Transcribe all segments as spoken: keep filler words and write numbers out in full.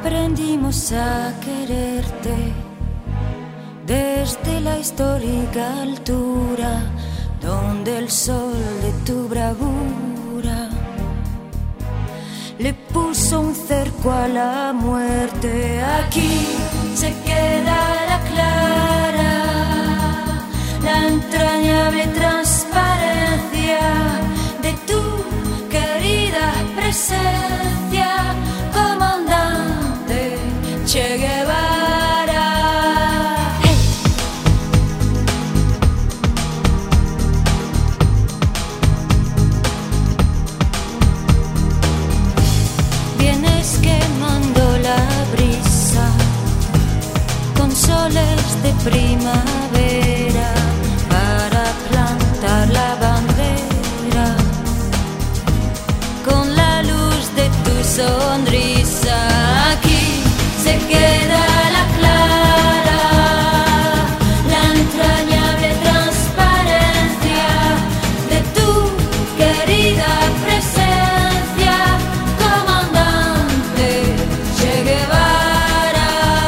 aprendimos a quererte desde la histórica altura donde el sol de tu bravura le puso un cerco a la muerte. Aquí se queda la clara, la entrañable transparencia de tu querida presencia, comandante Che Guevara. Hey. Vienes quemando la brisa con soles de primavera para plantar la bandera con la luz de tu sonrisa. Aquí se queda la clara, la entrañable transparencia de tu querida presencia, comandante Che Guevara.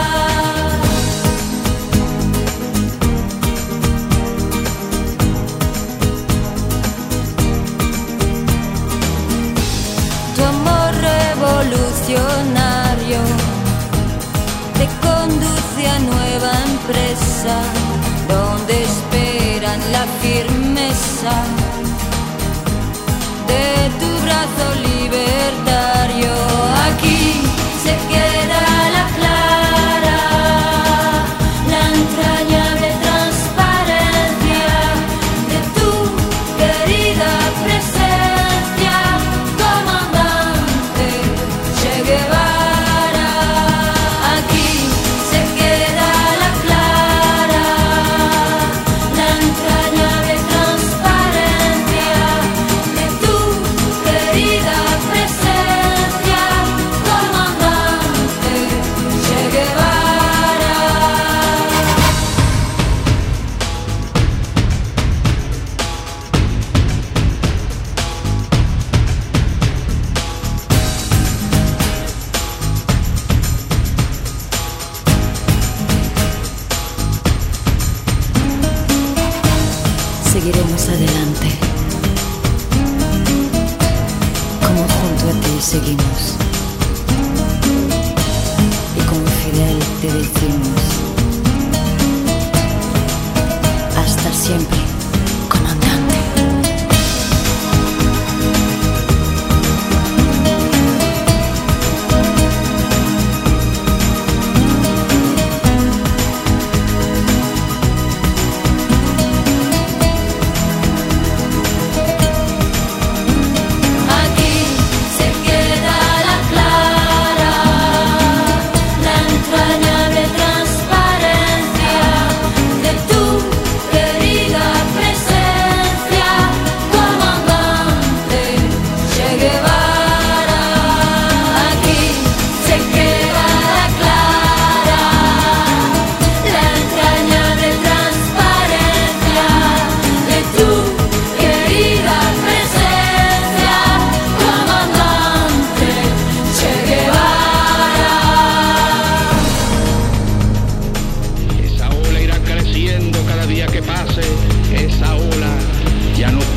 Tu amor revolucionario te conduce a nueva empresa donde esperan la firmeza de tu brazo libertario. Aquí se queda la clara, la entrañable transparencia de tu querida presencia, comandante Che Guevara. Aquí se queda la clara, la entrañable transparencia de tu querida presencia, comandante Che Guevara. Seguiremos adelante, como junto a ti seguimos, y como Fidel te decimos, hasta siempre, comandante. Aquí se queda la clara, la entrañable transparencia de tu querida presencia, comandante Che Guevara. Aquí se queda la clara, la entrañable transparencia de tu querida presencia, comandante Che Guevara. Esa ola irá creciendo cada día que pase, esa ola ya no